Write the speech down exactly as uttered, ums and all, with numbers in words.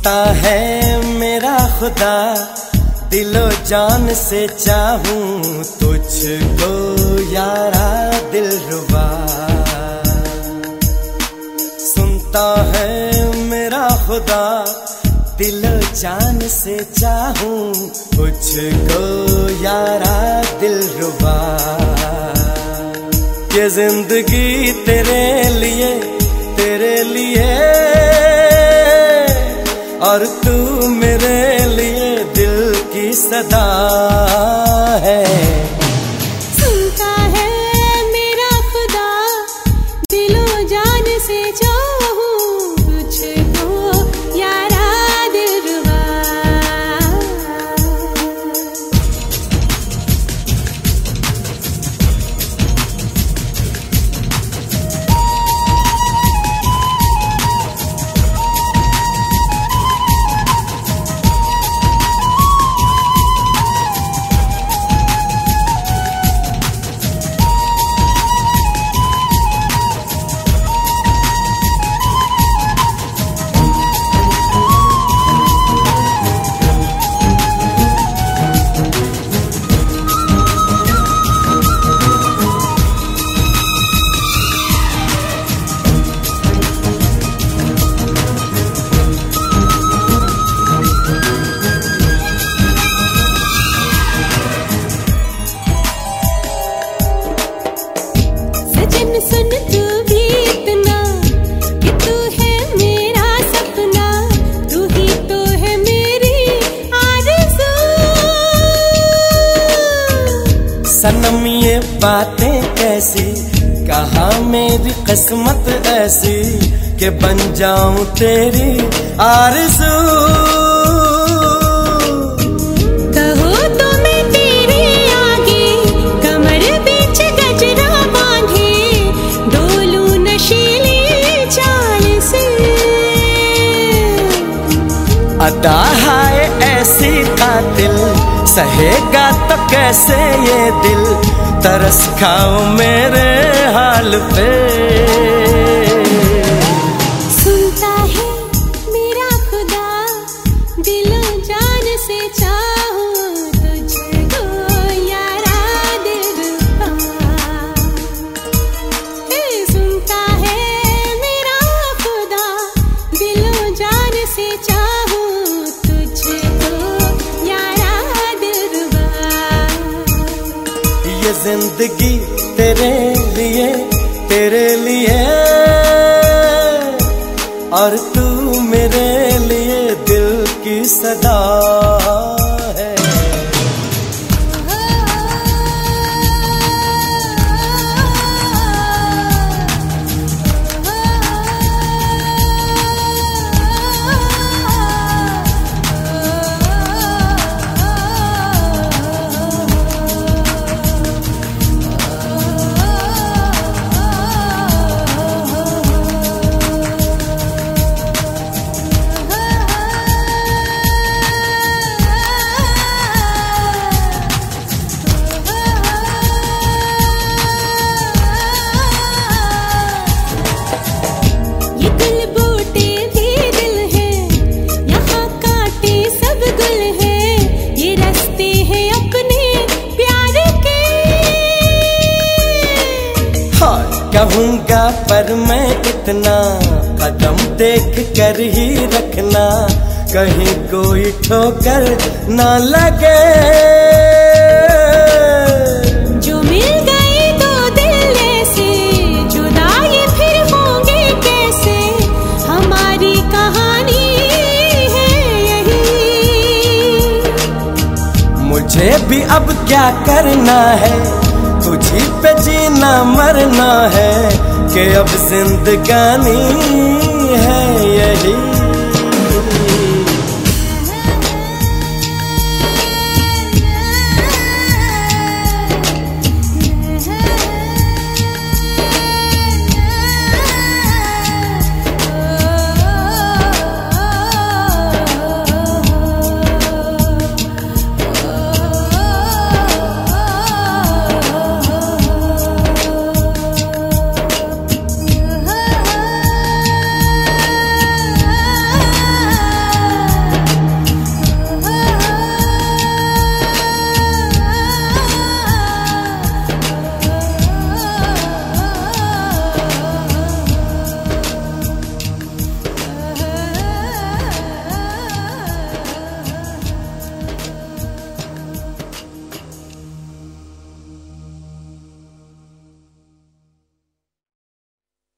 सुनता है मेरा खुदा, दिलो जान से चाहूं तुझको यारा दिलरुबा। सुनता है मेरा खुदा, दिलो जान से चाहूं तुझको यारा दिलरुबा। ये जिंदगी तेरे लिए तेरे लिए और तू मेरे लिए दिल की सदा है। सुनता है मेरा खुदा, दिलो जान से चाहूं तुझको यारा दिलरुबा। सुन तू भी इतना कि तू है मेरा सपना, तू ही तो है मेरी आरज़ू। सनम ये बातें कैसी, कहाँ मेरी किस्मत ऐसी कि बन जाऊं तेरी आरज़ू। अदा है ऐसी कातिल, सहेगा तो कैसे ये दिल, तरस खाओ मेरे हाल पे। सुनता है मेरा खुदा, दिलो जान से चाहूं तुझको यारा दिलरुबा। सुनता है मेरा खुदा, दिलो जान से चाहूं ये जिंदगी तेरे लिए तेरे लिए और तू मेरे लिए दिल की सदा है। कहूँगा पर मैं इतना, कदम देख कर ही रखना, कहीं कोई ठोकर ना लगे। जो मिल गए दो दिल ऐसे, जुदाई फिर होंगे कैसे, हमारी कहानी है यही। मुझे भी अब क्या करना है, तुझी पे जीना मरना है, कि अब जिंदगानी है यही।